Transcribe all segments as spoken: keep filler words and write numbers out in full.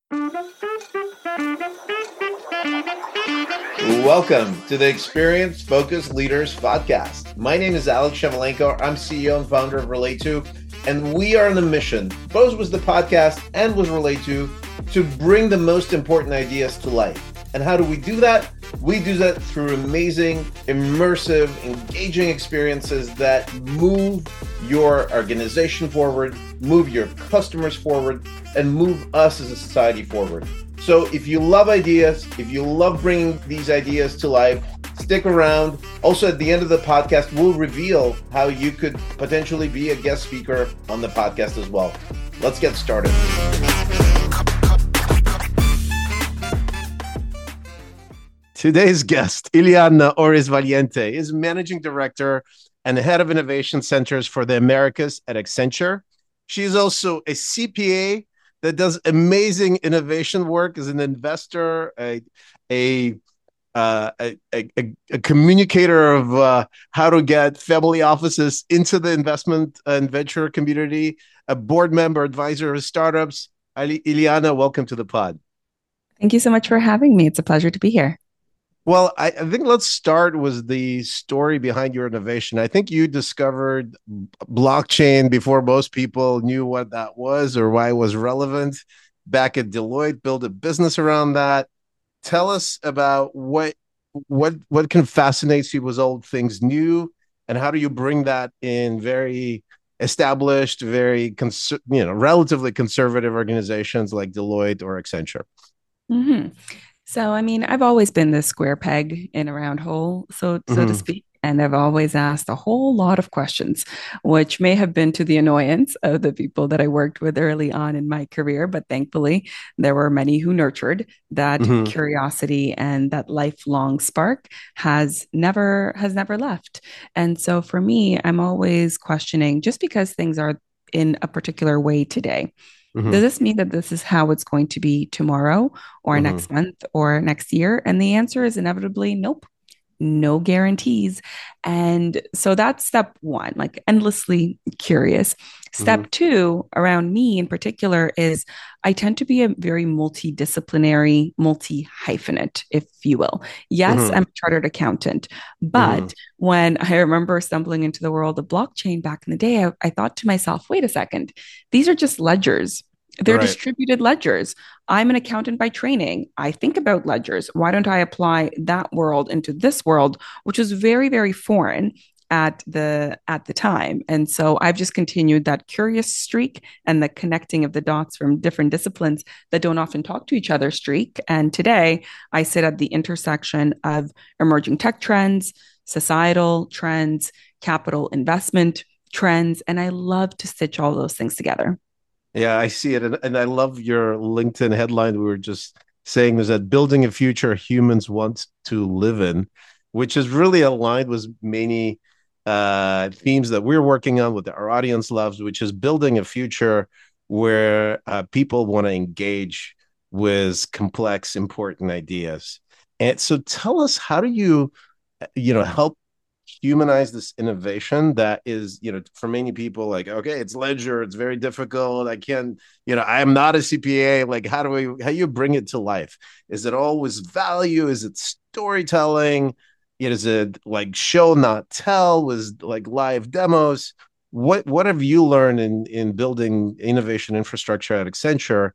Welcome to the Experience Focused Leaders Podcast. My name is Alex Shevelenko. I'm C E O and founder of Relate2, and we are on a mission, both with the podcast and with Relate2, to bring the most important ideas to life. And how do we do that? We do that through amazing, immersive, engaging experiences that move your organization forward, move your customers forward, and move us as a society forward. So if you love ideas, if you love bringing these ideas to life, stick around. Also, at the end of the podcast, we'll reveal how you could potentially be a guest speaker on the podcast as well. Let's get started. Today's guest, Ileana Orriz-Valiente, is Managing Director and Head of Innovation Centers for the Americas at Accenture. She is also a C P A that does amazing innovation work as an investor, a a uh, a, a, a communicator of uh, how to get family offices into the investment and venture community, a board member, advisor of startups. Ileana, welcome to the pod. Thank you so much for having me. It's a pleasure to be here. Well, I, I think let's start with the story behind your innovation. I think you discovered blockchain before most people knew what that was or why it was relevant. Back at Deloitte, build a business around that. Tell us about what what what can fascinate you with old things new, and how do you bring that in very established, very cons- you know, relatively conservative organizations like Deloitte or Accenture? Mm-hmm. So, I mean, I've always been the square peg in a round hole, so so to Mm-hmm. speak, and I've always asked a whole lot of questions, which may have been to the annoyance of the people that I worked with early on in my career. But thankfully, there were many who nurtured that Mm-hmm. curiosity, and that lifelong spark has never has never left. And so for me, I'm always questioning just because things are in a particular way today. Mm-hmm. Does this mean that this is how it's going to be tomorrow or Mm-hmm. next month or next year? And the answer is inevitably nope, no guarantees. And so that's step one, like endlessly curious. Mm-hmm. Step two, around me in particular, is I tend to be a very multidisciplinary, multi hyphenate, if you will. Yes, Mm-hmm. I'm a chartered accountant, Mm-hmm. but when I remember stumbling into the world of blockchain back in the day, I, I thought to myself, wait a second, these are just ledgers. They're Right. distributed ledgers. I'm an accountant by training. I think about ledgers. Why don't I apply that world into this world, which was very, very foreign at the at the time. And so I've just continued that curious streak and the connecting of the dots from different disciplines that don't often talk to each other streak. And today I sit at the intersection of emerging tech trends, societal trends, capital investment trends, and I love to stitch all those things together. Yeah, I see it. And, and I love your LinkedIn headline. We were just saying is that building a future humans want to live in, which is really aligned with many uh, themes that we're working on, what our audience loves, which is building a future where uh, people want to engage with complex, important ideas. And so tell us, how do you, you know, help humanize this innovation that is, you know, for many people like, okay, it's ledger, it's very difficult, I can't, you know, I am not a CPA. Like, how do we, how do you bring it to life? Is it always value? Is it storytelling? Is it like show not tell with like live demos? What what have you learned in in building innovation infrastructure at Accenture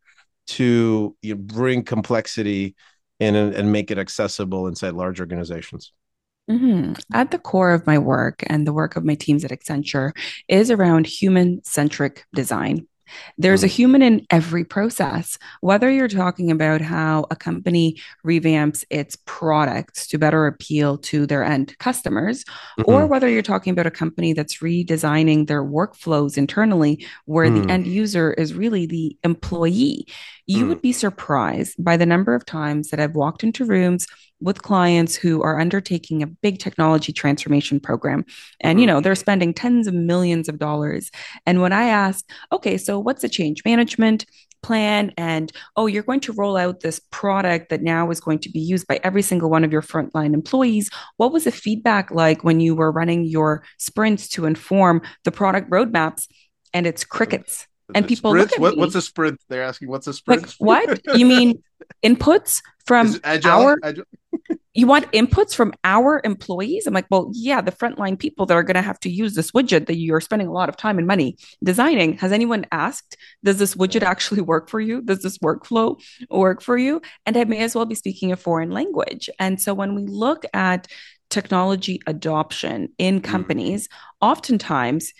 to, you know, bring complexity in and, and make it accessible inside large organizations? Mhm. At the core of my work and the work of my teams at Accenture is around human centric design. There's a Mm-hmm. human in every process, whether you're talking about how a company revamps its products to better appeal to their end customers, or Mm-hmm. whether you're talking about a company that's redesigning their workflows internally, where the Mm-hmm. end user is really the employee. You would be surprised by the number of times that I've walked into rooms with clients who are undertaking a big technology transformation program. And, you Mm-hmm. know, they're spending tens of millions of dollars. And when I ask, okay, so what's the change management plan? And, oh, you're going to roll out this product that now is going to be used by every single one of your frontline employees. What was the feedback like when you were running your sprints to inform the product roadmaps? And it's crickets. And The people look sprints? at What what's me a sprint? They're asking what's a like, sprint? what? You mean inputs Is from it agile? our Agile? you want inputs from our employees? I'm like, well, yeah, the frontline people that are going to have to use this widget that you're spending a lot of time and money designing. Has anyone asked, does this widget Yeah. actually work for you? Does this workflow work for you? And I may as well be speaking a foreign language. And so when we look at technology adoption in Mm, companies, oftentimes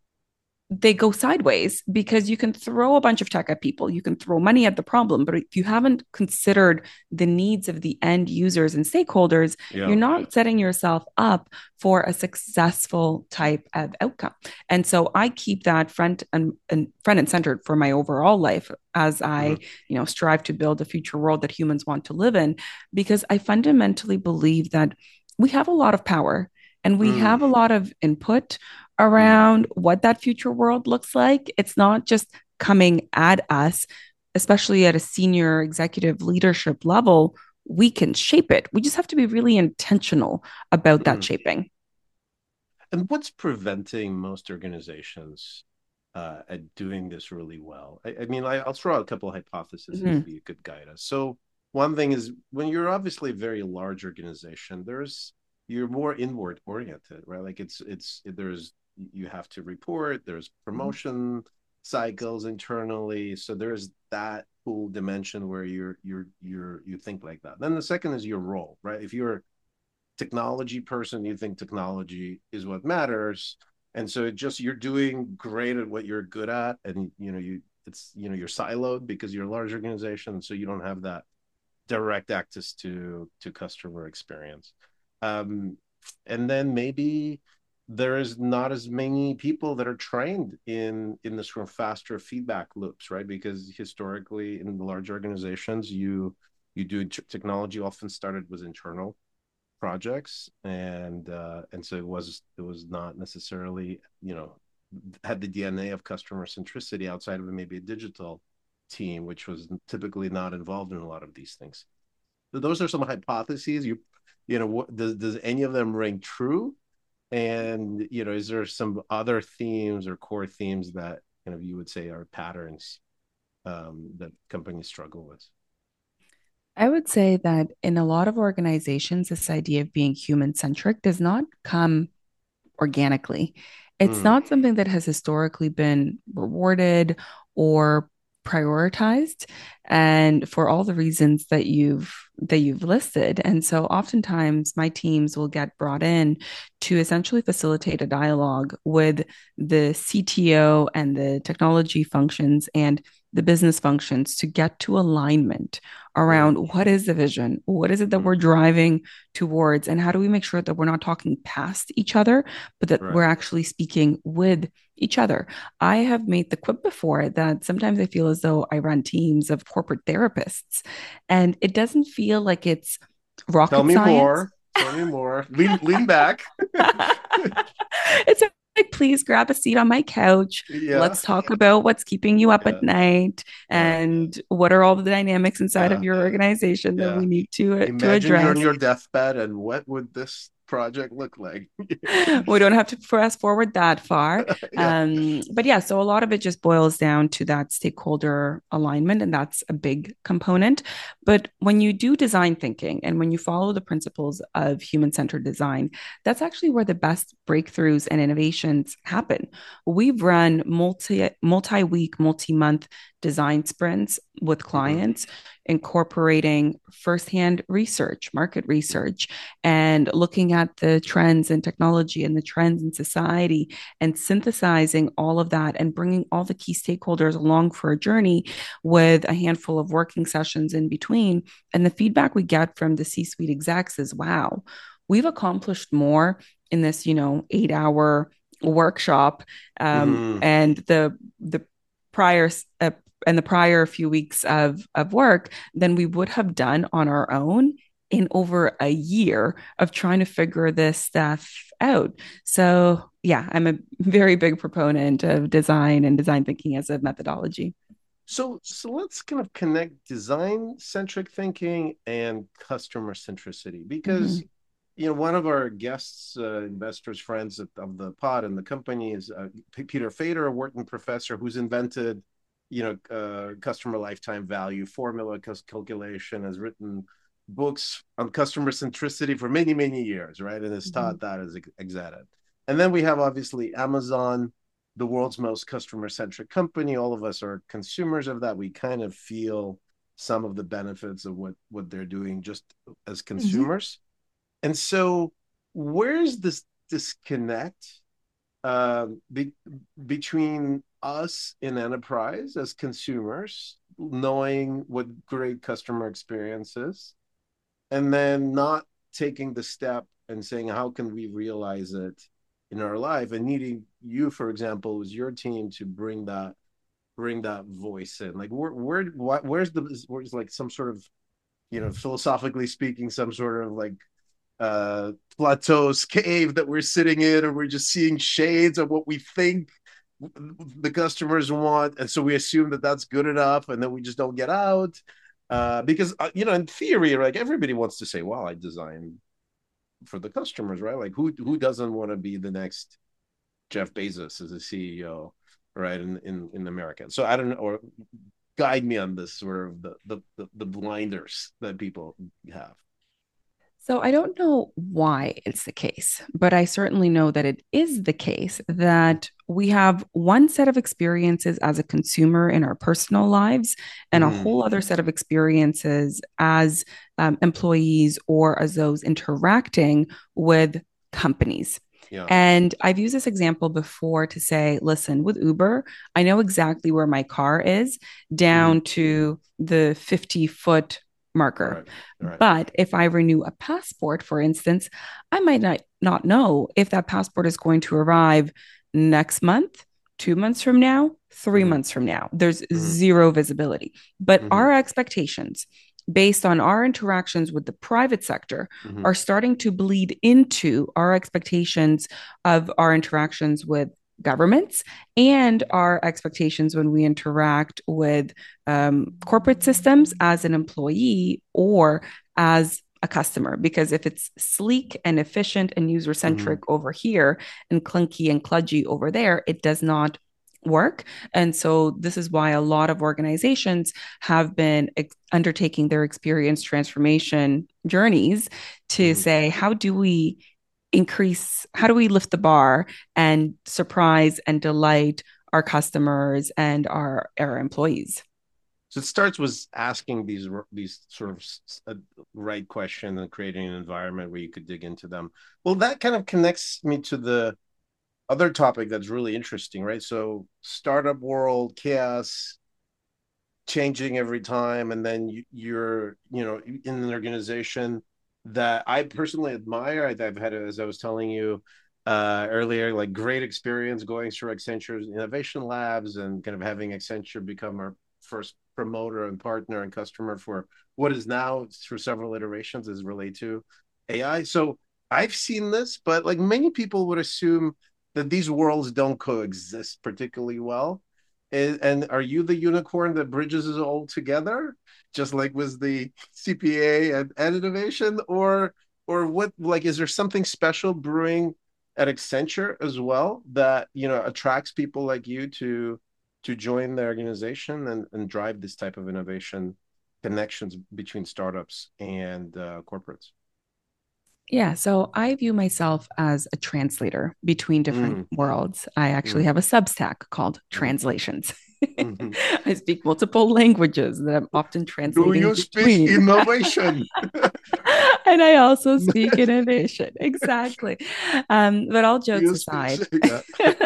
they go sideways because you can throw a bunch of tech at people, you can throw money at the problem, but if you haven't considered the needs of the end users and stakeholders, you're yeah. not setting yourself up for a successful type of outcome. And so I keep that front and, and front and centered for my overall life as I, Mm, you know, strive to build a future world that humans want to live in, because I fundamentally believe that we have a lot of power and we mm, have a lot of input mm. around what that future world looks like. It's not just coming at us, especially at a senior executive leadership level. We can shape it. We just have to be really intentional about that Mm. shaping. And what's preventing most organizations uh, at doing this really well? I, I mean, I, I'll throw out a couple of hypotheses and Mm-hmm. maybe you could guide us. So, one thing is when you're obviously a very large organization, there's you're more inward oriented, right? Like it's it's there's you have to report, there's promotion cycles internally, so there's that whole dimension where you're you're you're you think like that. Then the second is your role, right? If you're technology person, you think technology is what matters, and so it just you're doing great at what you're good at, and you know you it's you know you're siloed because you're a large organization, so you don't have that direct access to to customer experience. Um, and then maybe there is not as many people that are trained in in this sort of faster feedback loops, right? Because historically in the large organizations, you you do technology often started with internal projects, and uh, and so it was it was not necessarily you know had the D N A of customer centricity outside of maybe a digital team, which was typically not involved in a lot of these things. So those are some hypotheses. You you know what does does any of them ring true? And you know, is there some other themes or core themes that kind of you would say are patterns um, that companies struggle with? I would say that in a lot of organizations, this idea of being human centric does not come organically. It's Mm, not something that has historically been rewarded or prioritized, and for all the reasons that you've that you've listed. And so oftentimes my teams will get brought in to essentially facilitate a dialogue with the C T O and the technology functions and the business functions to get to alignment mm, around what is the vision, what is it that mm, we're driving towards, and how do we make sure that we're not talking past each other, but that we're right. actually speaking with each other. I have made the quip before that sometimes I feel as though I run teams of corporate therapists, and it doesn't feel like it's Tell rocket me science. more. Tell me more. Lean lean back. It's like, please grab a seat on my couch. Yeah. Let's talk about what's keeping you up Yeah. at night Yeah. and what are all the dynamics inside of Yeah. your organization that Yeah. we need to to Imagine you're on address. your deathbed and what would this project look like? We don't have to fast forward that far. Yeah. Um, but yeah, so a lot of it just boils down to that stakeholder alignment, and that's a big component. But when you do design thinking and when you follow the principles of human centered design, that's actually where the best breakthroughs and innovations happen. We've run multi multi week, multi month design sprints with Mm-hmm. clients, incorporating firsthand research, market research, and looking at the trends in technology and the trends in society and synthesizing all of that and bringing all the key stakeholders along for a journey with a handful of working sessions in between. And the feedback we get from the C suite execs is wow, we've accomplished more in this, you know, eight hour workshop. Um, Mm-hmm. and the, the prior, uh, and the prior few weeks of, of work than we would have done on our own in over a year of trying to figure this stuff out. So, yeah, I'm a very big proponent of design and design thinking as a methodology. So, so let's kind of connect design centric thinking and customer centricity because Mm-hmm. you know, one of our guests, uh, investors, friends of, of the pod and the company is uh, P- Peter Fader, a Wharton professor who's invented, you know, uh, customer lifetime value formula calculation, has written books on customer centricity for many, many years, right? And has Mm-hmm. taught that as exated. And then we have obviously Amazon, the world's most customer centric company. All of us are consumers of that. We kind of feel some of the benefits of what what they're doing just as Mm-hmm. consumers. And so, where's this disconnect uh, be, between us in enterprise as consumers, knowing what great customer experience is, and then not taking the step and saying, how can we realize it in our life? And needing you, for example, as your team to bring that bring that voice in. Like, where where where's the where's like some sort of, you know, philosophically speaking, some sort of like uh Plato's cave that we're sitting in, and we're just seeing shades of what we think the customers want, and so we assume that that's good enough, and then we just don't get out. Uh because uh, you know, in theory, like, everybody wants to say, well, I designed for the customers, right? Like, who who doesn't want to be the next Jeff Bezos as a C E O, right, in in, in America? So I don't know, or guide me on this sort of the the the, the blinders that people have. So I don't know why it's the case, but I certainly know that it is the case that we have one set of experiences as a consumer in our personal lives and a Mm, whole other set of experiences as um, employees or as those interacting with companies. yeah. And I've used this example before to say, listen, with Uber, I know exactly where my car is Mm-hmm. down to the fifty foot All marker. right. All right. But if I renew a passport, for instance, I might not, not know if that passport is going to arrive next month, two months from now, three Mm-hmm. months from now. There's Mm-hmm. zero visibility. But Mm-hmm. our expectations, based on our interactions with the private sector, Mm-hmm. are starting to bleed into our expectations of our interactions with governments and our expectations when we interact with um, corporate systems as an employee or as a customer. Because if it's sleek and efficient and user Mm-hmm. centric over here and clunky and kludgy over there, it does not work. And so this is why a lot of organizations have been ex- undertaking their experience transformation journeys to Mm-hmm. say, how do we increase, how do we lift the bar and surprise and delight our customers and our, our employees? So it starts with asking these these sort of uh, right question and creating an environment where you could dig into them. Well, that kind of connects me to the other topic that's really interesting, right? So startup world, chaos, changing every time, and then you, you're, you know, in an organization that I personally admire. I've had, as I was telling you uh, earlier, like, great experience going through Accenture's innovation labs and kind of having Accenture become our first promoter and partner and customer for what is now, through several iterations, is related to A I. So I've seen this, but like many people would assume that these worlds don't coexist particularly well. And, and are you the unicorn that bridges it all together, just like was the C P A and, and innovation, or or what? Like, is there something special brewing at Accenture as well that, you know, attracts people like you to to join the organization and, and drive this type of innovation connections between startups and uh, corporates? Yeah, so I view myself as a translator between different Mm, worlds. I actually mm, have a Substack called mm, Translations. mm. I speak multiple languages that I'm often Do translating you speak between. innovation? And I also speak innovation. Exactly. Um, but all Do jokes you speak? aside, Yeah.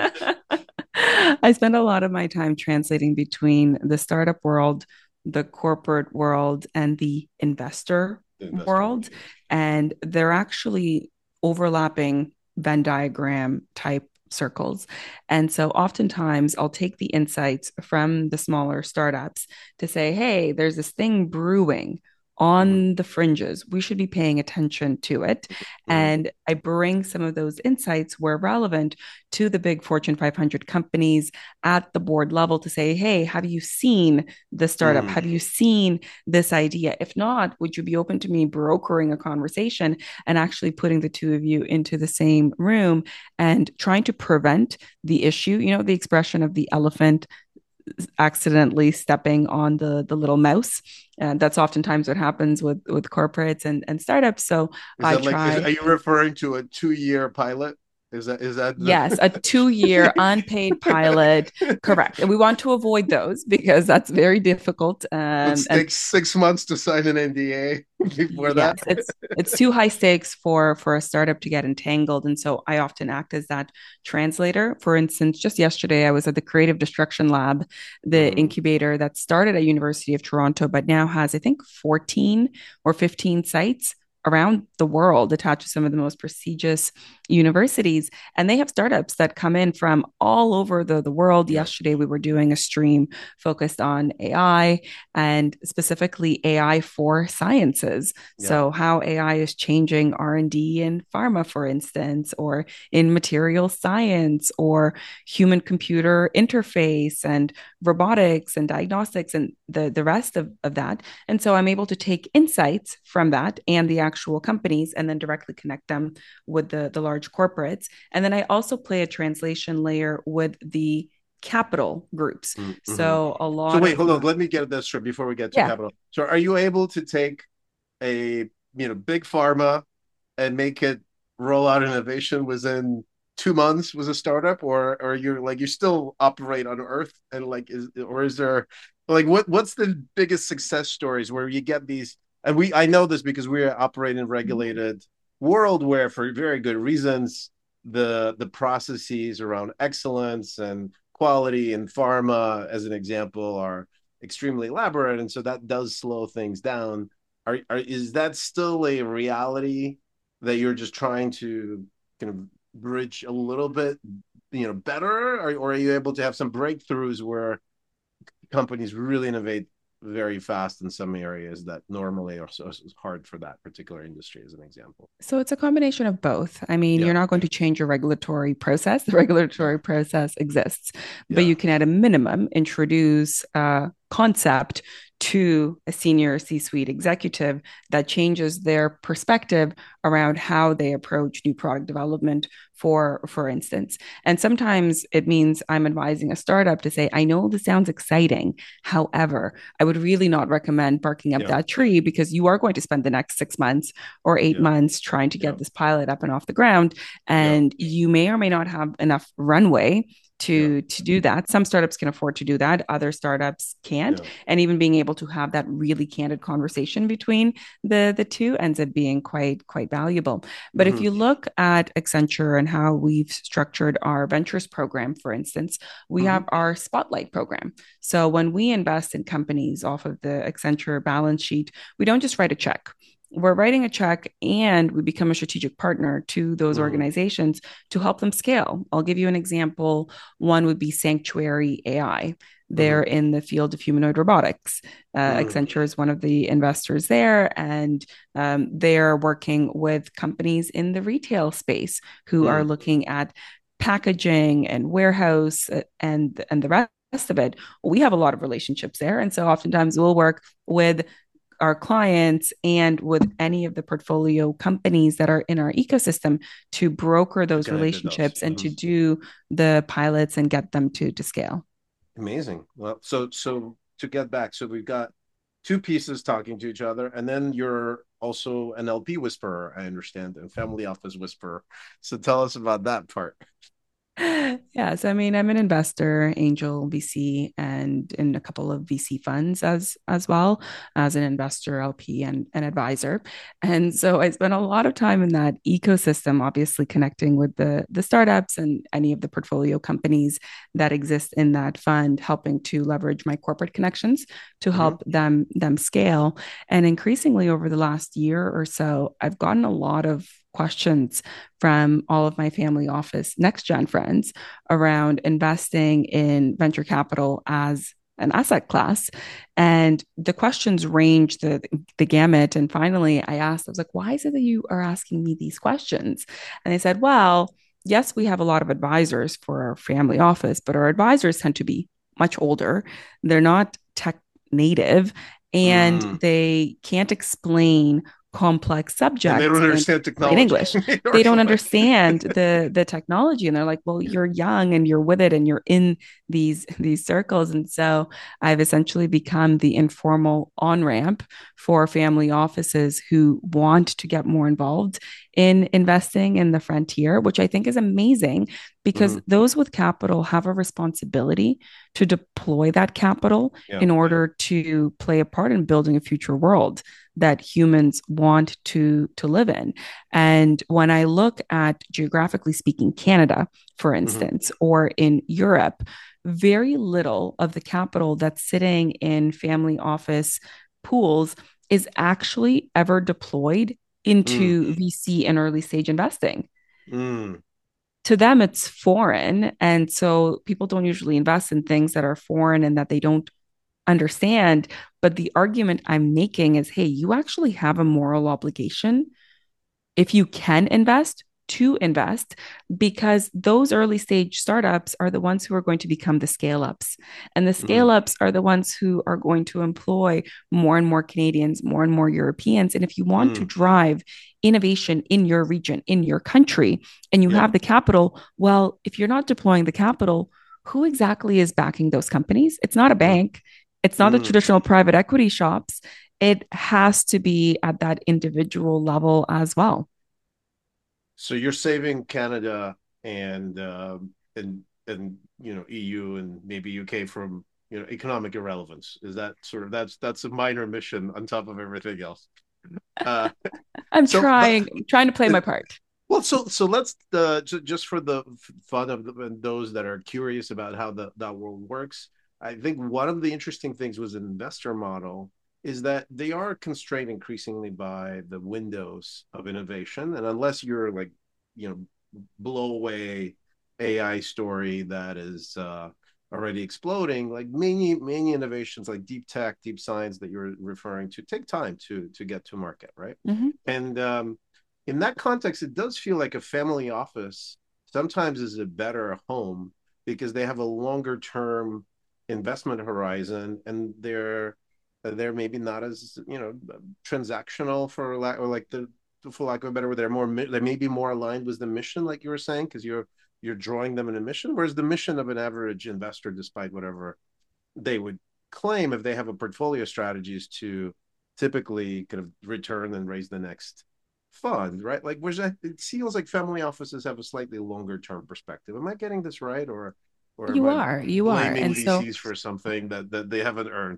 I spend a lot of my time translating between the startup world, the corporate world, and the investor The investor world, world. yes. And they're actually overlapping Venn diagram type circles. And so oftentimes I'll take the insights from the smaller startups to say, hey, there's this thing brewing. Mhm. on the fringes. We should be paying attention to it. Mhm. And I bring some of those insights where relevant to the big Fortune five hundred companies at the board level to say, hey, have you seen the startup? Mhm. Have you seen this idea? If not, would you be open to me brokering a conversation and actually putting the two of you into the same room and trying to prevent the issue? You know, the expression of the elephant accidentally stepping on the the little mouse. And that's oftentimes what happens with with corporates and and startups. So Is I that like, is, try. are you referring to a two year pilot? Is that, is that the, Yes, a two year unpaid pilot. Correct. And we want to avoid those because that's very difficult. but Um, and takes six months to sign an N D A before that? yes, it's it's too high stakes for for a startup to get entangled. And so I often act as that translator. For instance, just yesterday I was at the Creative Destruction Lab, the Mhm. incubator that started at University of Toronto, but now has, I think, fourteen or fifteen sites around the world attached to some of the most prestigious universities. And they have startups that come in from all over the, the world. Yeah. Yesterday, we were doing a stream focused on A I and specifically A I for sciences. Yeah. So how A I is changing R and D in pharma, for instance, or in material science or human computer interface and robotics and diagnostics and the, the rest of, of that. And so I'm able to take insights from that and the actual companies and then directly connect them with the, the large corporates. And then I also play a translation layer with the capital groups. Mm-hmm. So a So lot wait, of hold on. the, Let me get this straight before we get to yeah, capital. So are you able to take a, you know, big pharma and make it roll out innovation within two months with a startup, or or you're like you still operate on Earth and like is or is there like what what's the biggest success stories where you get these? And we I know this because we operate in regulated world where for very good reasons the the processes around excellence and quality in pharma, as an example, are extremely elaborate, and so that does slow things down. Are, are is that still a reality that you're just trying to kind of bridge a little bit, you know, better, or, or are you able to have some breakthroughs where companies really innovate very fast in some areas that normally are so hard for that particular industry, as an example? So it's a combination of both. I mean, Yeah, you're not going to change your regulatory process. The yeah, regulatory process exists, but yeah. you can, at a minimum, introduce a concept to a senior C suite executive that changes their perspective around how they approach new product development, for, for instance. And sometimes it means I'm advising a startup to say, I know this sounds exciting. However, I would really not recommend barking up Yeah, that tree because you are going to spend the next six months or eight yeah, months trying to yeah, get this pilot up and off the ground. yeah, And you may or may not have enough runway yeah, to to do that. Some startups can afford to do that, other startups can't. yeah. And even being able to have that really candid conversation between the the two ends up being quite quite valuable. But if Mm-hmm. you look at Accenture and how we've structured our ventures program, for instance, we Mm-hmm. have our spotlight program. So when we invest in companies off of the Accenture balance sheet, we don't just write a check. We're writing a check and we become a strategic partner to those Mm-hmm. organizations to help them scale. I'll give you an example. One would be Sanctuary A I. They're Mm-hmm. in the field of humanoid robotics. Uh, Mm-hmm. Accenture is one of the investors there, and um, they're working with companies in the retail space who are Mm-hmm. looking at packaging and warehouse uh, and and the rest of it. We have a lot of relationships there, and so oftentimes we'll work with our clients and with any of the portfolio companies that are in our ecosystem to broker To those connect those. relationships and Mm-hmm. to do the pilots and get them to to scale. Amazing. Well, so so to get back, so we've got two pieces talking to each other, and then you're also an L P whisperer, I understand, and family office whisperer. So tell us about that part. Yes, I mean, I'm an investor, angel V C, and in a couple of V C funds as as well as an investor, L P, and an advisor. And so I spent a lot of time in that ecosystem, obviously connecting with the the startups and any of the portfolio companies that exist in that fund, helping to leverage my corporate connections to Mm-hmm. help them them scale. And increasingly over the last year or so, I've gotten a lot of questions from all of my family office next gen friends around investing in venture capital as an asset class. And the questions range the the gamut. And finally, I asked, I was like, why is it that you are asking me these questions? And they said, well, yes, we have a lot of advisors for our family office, but our advisors tend to be much older. They're not tech native and Mm. they can't explain complex And they subjects don't in understand plain technology. English. They Or don't like, understand the the technology and they're like, well, you're young and you're with it and you're in these these circles. And so I've essentially become the informal on-ramp for family offices who want to get more involved in investing in the frontier, which I think is amazing because Mhm. those with capital have a responsibility to deploy that capital Yeah. in order to play a part in building a future world that humans want to to live in. And when I look at geographically speaking Canada, for Mhm. instance, or in Europe, very little of the capital that's sitting in family office pools is actually ever deployed Mm. into V C and early stage investing. Mm. To them, it's foreign. And so people don't usually invest in things that are foreign and that they don't understand. But the argument I'm making is hey, you actually have a moral obligation if you can invest to invest because those early stage startups are the ones who are going to become the scale ups and the scale Mhm. ups are the ones who are going to employ more and more Canadians, more and more Europeans. And if you want to Mm. drive innovation in your region, in your country, and you Yeah. have the capital, well, if you're not deploying the capital, who exactly is backing those companies? It's not a Mm. bank, it's not the Mm. traditional private equity shops. It has to be at that individual level as well. So you're saving Canada and um, and and you know E U and maybe U K from you know economic irrelevance. Is that sort of that's that's a minor mission on top of everything else? Uh, I'm so, but trying, trying to play uh, my part. well, so so let's uh, ju- just for the fun of the, and those that are curious about how the, that world works. I think one of the interesting things was an investor model is that they are constrained increasingly by the windows of innovation, and unless you're like, you know, blow away A I story that is uh, already exploding, like many many innovations like deep tech, deep science that you're referring to take time to to get to market, right? Mm-hmm. And um, in that context, it does feel like a family office sometimes is a better home because they have a longer term investment horizon and they're they're maybe not as you know transactional for lack or like the for lack of a better word they're more they may be more aligned with the mission like you were saying because you're you're drawing them in a mission whereas the mission of an average investor despite whatever they would claim if they have a portfolio strategy is to typically kind of return and raise the next fund, right? Like, whereas it feels like family offices have a slightly longer term perspective. Am I getting this right, or or am You I are, you are. blaming And so, V Cs for something that that they haven't earned?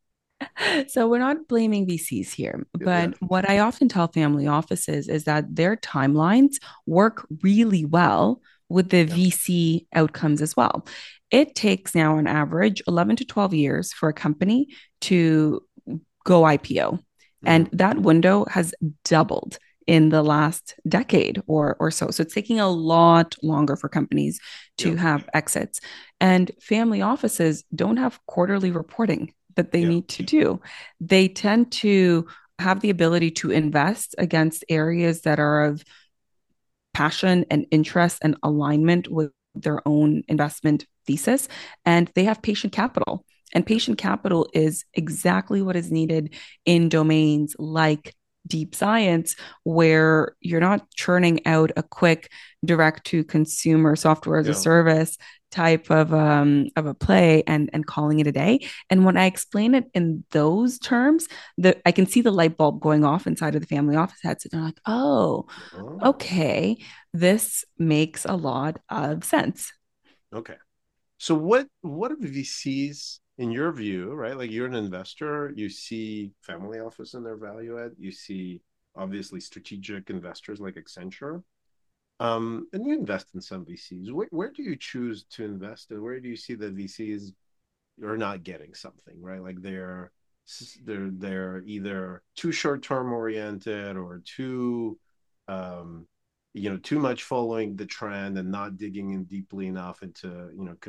so we're not blaming V Cs here, Yeah, but what I often tell family offices is that their timelines work really well with the yeah. V C outcomes as well. It takes now on average eleven to twelve years for a company to go I P O. And Mm-hmm. that window has doubled in the last decade or or so. So it's taking a lot longer for companies Yeah, to have exits. And family offices don't have quarterly reporting that they yeah, need to do. They tend to have the ability to invest against areas that are of passion and interest and alignment with their own investment thesis. And they have patient capital. And yeah. patient capital is exactly what is needed in domains like deep science, where you're not churning out a quick direct to consumer software as a Yeah. service type of um of a play and and calling it a day. And when I explain it in those terms, the I can see the light bulb going off inside of the family office heads. And they're like, oh, Oh, okay, this makes a lot of sense. okay. So what what are V Cs in your view, right? Like you're an investor, you see family office in their value add, you see obviously strategic investors like Accenture. Um, and you invest in some V Cs. Where, where do you choose to invest, and where do you see the V Cs are not getting something, right? Like they're they're they're either too short term oriented or too um, you know too much following the trend and not digging in deeply enough into you know con-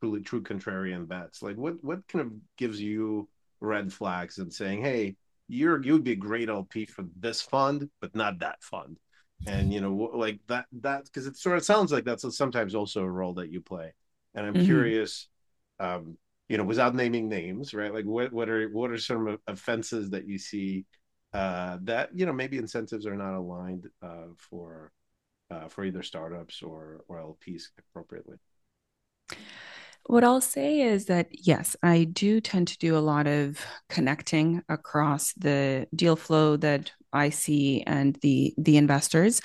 truly true contrarian bets? Like what what kind of gives you red flags and saying, hey, you're you'd be a great L P for this fund, but not that fund. And you know, like that that because it sort of sounds like that's sometimes also a role that you play. And I'm Mhm. curious, um, you know, without naming names, right? Like what what are what are some offenses that you see uh, that you know maybe incentives are not aligned uh, for uh, for either startups or or L Ps appropriately. What I'll say is that, yes, I do tend to do a lot of connecting across the deal flow that I see and the the investors.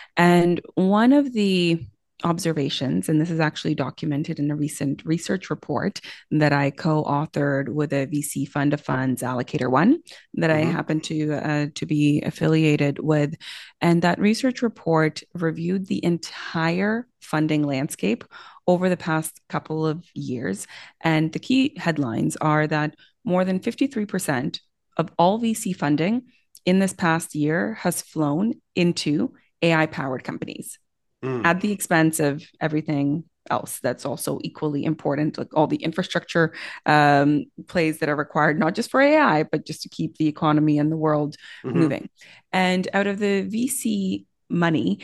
And one of the observations, and this is actually documented in a recent research report that I co-authored with a V C fund of funds, Allocator One, that I Mm-hmm. happen to uh, to be affiliated with, and that research report reviewed the entire funding landscape over the past couple of years. And the key headlines are that more than fifty-three percent of all V C funding in this past year has flown into A I powered companies Mm. at the expense of everything else that's also equally important, like all the infrastructure um, plays that are required, not just for A I, but just to keep the economy and the world Mm-hmm. moving. And out of the V C money,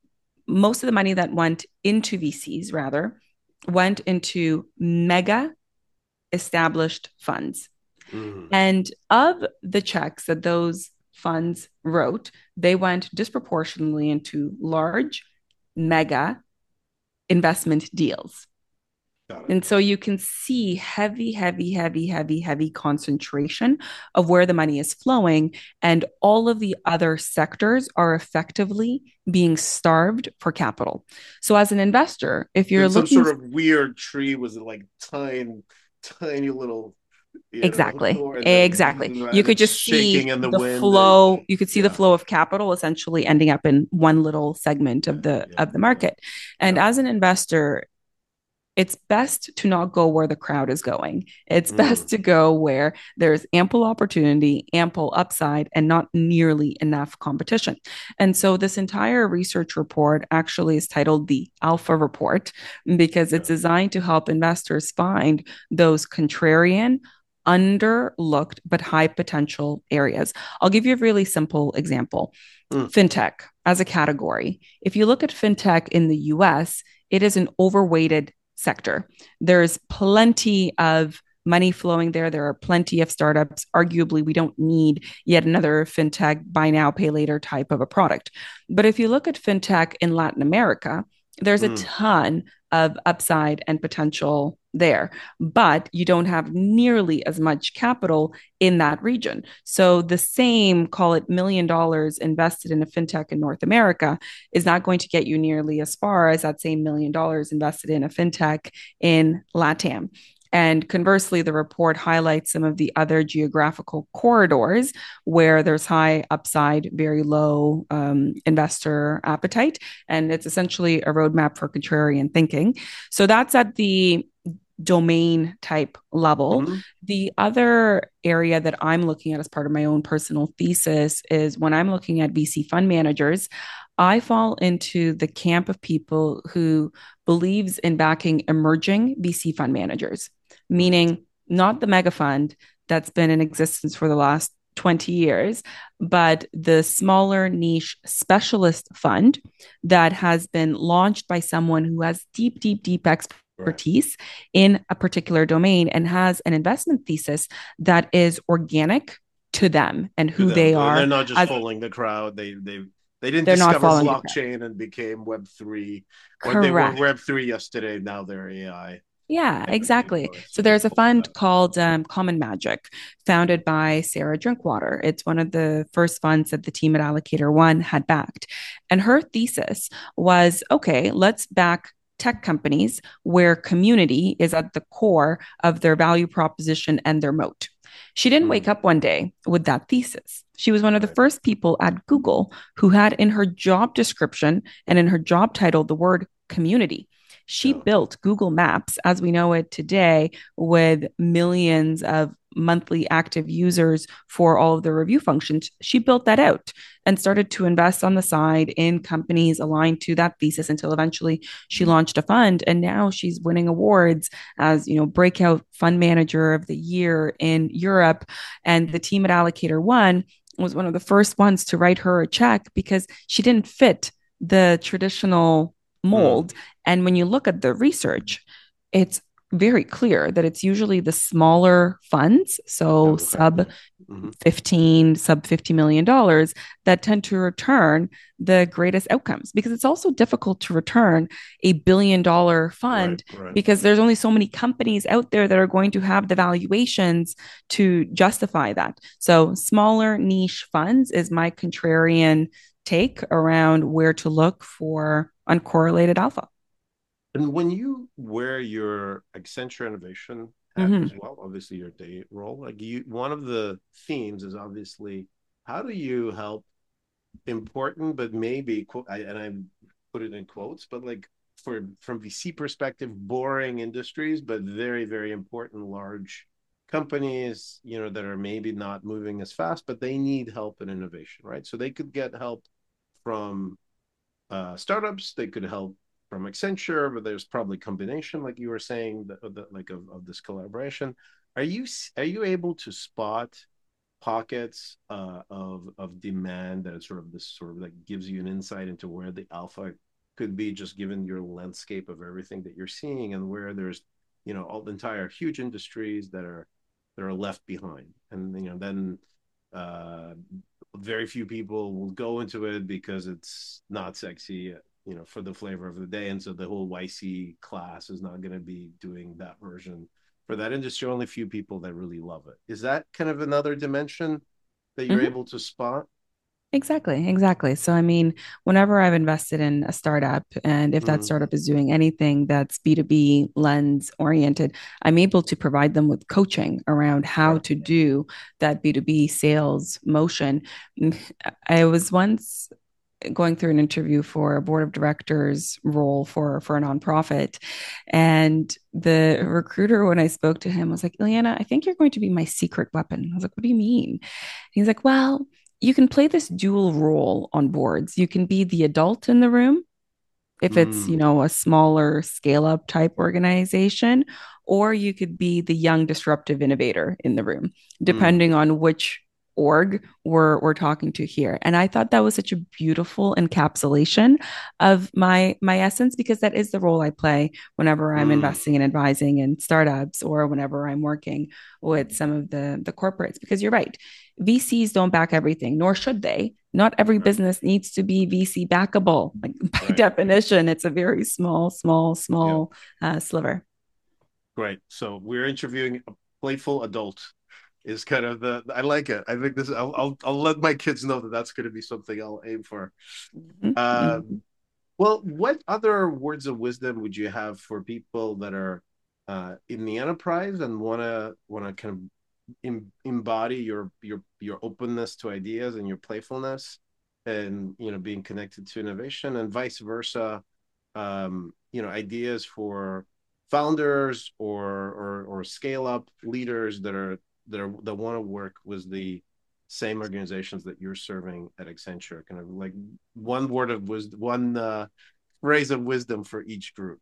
most of the money that went into V Cs, rather, went into mega established funds. Mm. And of the checks that those funds wrote, they went disproportionately into large, mega investment deals. Got it. And so you can see heavy, heavy, heavy, heavy, heavy concentration of where the money is flowing. And all of the other sectors are effectively being starved for capital. So, as an investor, if you're Then some looking sort of weird tree was like tiny, tiny little, you know, exactly. or and then Exactly. You and could it's just shaking see in the the wind. Uh, flow. You could see the yeah, flow of capital essentially ending up in one little segment yeah, of the yeah, of the yeah, market. And yeah. as an investor, it's best to not go where the crowd is going. It's Mm. best to go where there's ample opportunity, ample upside, and not nearly enough competition. And so, this entire research report actually is titled the Alpha Report because it's Yeah. designed to help investors find those contrarian, underlooked, but high potential areas. I'll give you a really simple example. Mm. Fintech as a category. If you look at fintech in the U S, it is an overweighted sector. There's plenty of money flowing there. There are plenty of startups. Arguably, we don't need yet another fintech buy now, pay later type of a product. But if you look at fintech in Latin America, there's a Mm. ton of upside and potential there, but you don't have nearly as much capital in that region. So the same, call it million dollars invested in a fintech in North America is not going to get you nearly as far as that same million dollars invested in a fintech in LATAM. And conversely, the report highlights some of the other geographical corridors where there's high upside, very low um, investor appetite. And it's essentially a roadmap for contrarian thinking. So that's at the domain type level. Mm-hmm. The other area that I'm looking at as part of my own personal thesis is when I'm looking at V C fund managers, I fall into the camp of people who believes in backing emerging V C fund managers, Mm. meaning not the mega fund that's been in existence for the last twenty years, but the smaller niche specialist fund that has been launched by someone who has deep, deep, deep Right. expertise in a particular domain and has an investment thesis that is organic to them and To who them, they and they're are not just as fooling the crowd. They they they didn't they're not discover following the crowd. blockchain and became Web three, or they were Correct. Web three yesterday. Now they're A I. Yeah, And exactly. well, it's So just there's a all fund that. called um, Common Magic, founded by Sarah Drinkwater. It's one of the first funds that the team at Allocator One had backed. And her thesis was okay, let's back tech companies where community is at the core of their value proposition and their moat. She didn't wake Mm. up one day with that thesis. She was one of the Right. first people at Google who had in her job description and in her job title the word community. She Yeah. built Google Maps as we know it today with millions of monthly active users for all of the review functions. She built that out and started to invest on the side in companies aligned to that thesis until eventually she launched a fund, and now she's winning awards as, you know, breakout fund manager of the year in Europe. And the team at Allocator One was one of the first ones to write her a check because she didn't fit the traditional Mm. mold. And when you look at the research, it's very clear that it's usually the smaller funds, so Okay. sub Yeah. Hmm. fifteen, sub fifty million dollars, that tend to return the greatest outcomes, because it's also difficult to return a billion dollar Right. fund Right. because there's only so many companies out there that are going to have the valuations to justify that. So smaller niche funds is my contrarian take around where to look for uncorrelated alpha. And when you wear your Accenture Innovation hat Mm-hmm. as well, obviously your day role, like you, one of the themes is obviously how do you help important, but maybe, I, and I put it in quotes, but like for from V C perspective, boring industries, but very, very important large companies, you know, that are maybe not moving as fast, but they need help and innovation, right? So they could get help from uh, startups. They could help from Accenture, but there's probably combination, like you were saying, the, the, like of, of this collaboration. Are you are you able to spot pockets uh, of of demand that is sort of this sort of like gives you an insight into where the alpha could be, just given your landscape of everything that you're seeing, and where there's, you know, all the entire huge industries that are that are left behind, and you know then uh, very few people will go into it because it's not sexy, you know, for the flavor of the day, and so the whole Y C class is not going to be doing that version for that industry. Only few people that really love it. Is that kind of another dimension that you're Mm-hmm. able to spot? Exactly, exactly. So, I mean, whenever I've invested in a startup, and if that Mm, startup is doing anything that's B two B lens oriented, I'm able to provide them with coaching around how sure. to do that B two B sales motion. I was once going through an interview for a board of directors role for for a nonprofit, and the recruiter, when I spoke to him, was like, Ileana, I think you're going to be my secret weapon. I was like, what do you mean? He's like, well, you can play this dual role on boards. You can be the adult in the room if it's, you Mm, know, a smaller scale up type organization, or you could be the young disruptive innovator in the room, mm, depending on which org we're we're talking to here. And I thought that was such a beautiful encapsulation of my my essence, because that is the role I play whenever I'm mm, investing and advising in startups, or whenever I'm working with some of the the corporates. Because you're right, V Cs don't back everything, nor should they. Not every right, business needs to be V C backable. Like, by right. definition, it's a very small, small, Yeah, small uh, sliver. great. So we're interviewing a playful adult. Is kind of the I like it. I think this. I'll I'll, I'll let my kids know that that's going to be something I'll aim for. Mm-hmm. Um, Well, what other words of wisdom would you have for people that are uh, in the enterprise and want to want to kind of em- embody your your your openness to ideas and your playfulness, and you know being connected to innovation, and vice versa? Um, you know, ideas for founders or or or scale up leaders that are that are that want to work with the same organizations that you're serving at Accenture. Kind of like one word of wisdom, one uh, phrase of wisdom for each group.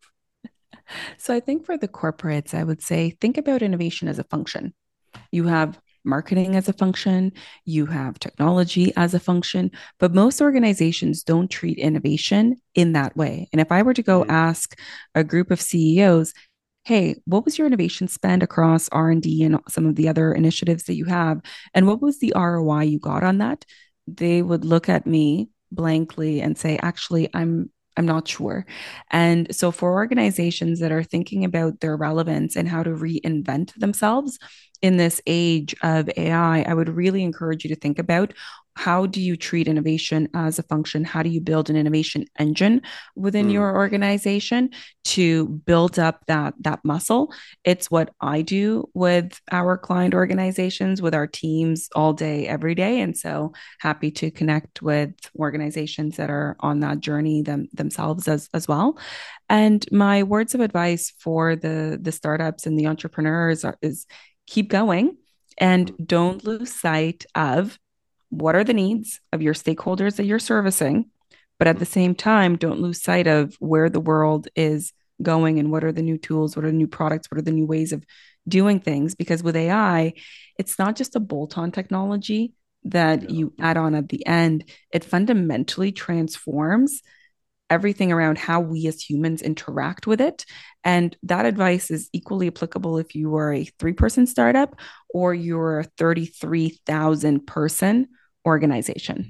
So I think for the corporates, I would say think about innovation as a function. You Yeah. have marketing as a function, you have technology as a function, but most organizations don't treat innovation in that way. And if I were to go Mm, ask a group of C E Os, hey, what was your innovation spend across R and D and some of the other initiatives that you have, and what was the R O I you got on that? They would look at me blankly and say, actually, I'm I'm not sure. And so for organizations that are thinking about their relevance and how to reinvent themselves in this age of A I, I I would really encourage you to think about how do you treat innovation as a function? How do you build an innovation engine within Mm. your organization to build up that that muscle? It's what I do with our client organizations, with our teams all day, every day. And so happy to connect with organizations that are on that journey them, themselves as, as well. And my words of advice for the, the startups and the entrepreneurs are, is keep going and Mm. don't lose sight of what are the needs of your stakeholders that you're servicing, but at the same time, don't lose sight of where the world is going and what are the new tools, what are the new products, what are the new ways of doing things. Because with A I, it's not just a bolt on technology that Yeah. you add on at the end, it fundamentally transforms everything around how we as humans interact with it. And that advice is equally applicable if you are a three person startup or you're a thirty-three thousand person organization.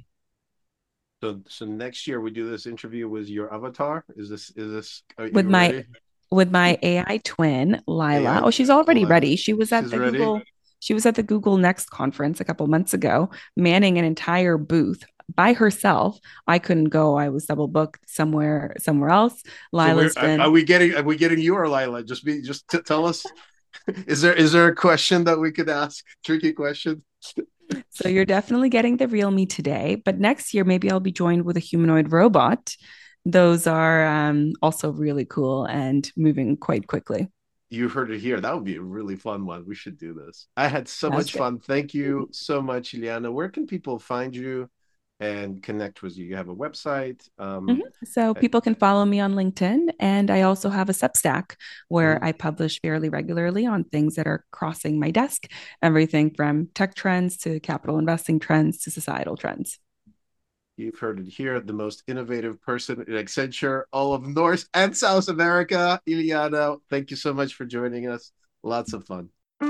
So, so next year we do this interview with your avatar. Is this, is this, are With you my ready? with my A I twin, Lila. A I, Oh, she's already Lila, ready. She was at she's the ready. Google, she was at the Google Next conference a couple months ago, manning an entire booth by herself. I couldn't go. I was double booked somewhere somewhere else. So we're, Lila's are been we getting, are we getting you or Lila? Just be, just t- tell us. Is there, is there a question that we could ask? Tricky question. so you're definitely getting the real me today, but next year maybe I'll be joined with a humanoid robot. Those are um, also really cool and moving quite quickly. You heard it here. That would be a really fun one. We should do this. I had so Sounds much good. fun. Thank you so much, Ileana. Where can people find you and connect with you? You have a website. Mhm. Um, So uh, people can follow me on LinkedIn, and I also have a Substack where mhm. I publish fairly regularly on things that are crossing my desk, everything from tech trends to capital investing trends to societal trends. You've heard it here. The most innovative person in Accenture, all of North and South America, Ileana. Thank you so much for joining us. Lots of fun.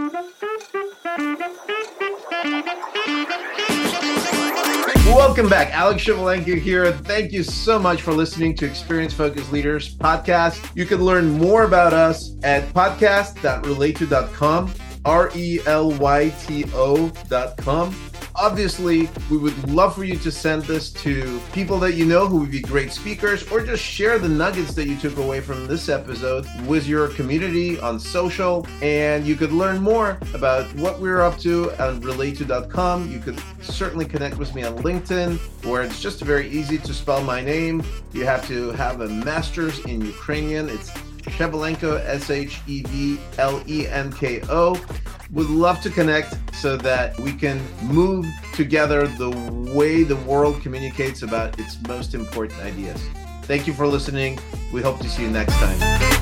Welcome back. Alex Shivalenko here. Thank you so much for listening to Experience Focused Leaders podcast. You can learn more about us at podcast dot relato dot com, R E L Y T O dot com. Obviously, we would love for you to send this to people that you know who would be great speakers, or just share the nuggets that you took away from this episode with your community on social. And you could learn more about what we're up to on relato dot com. You could certainly connect with me on LinkedIn, where it's just very easy to spell my name. You have to have a master's in Ukrainian. It's Shevelenko, S H E V L E N K O. Would love to connect so that we can move together the way the world communicates about its most important ideas. Thank you for listening. We hope to see you next time.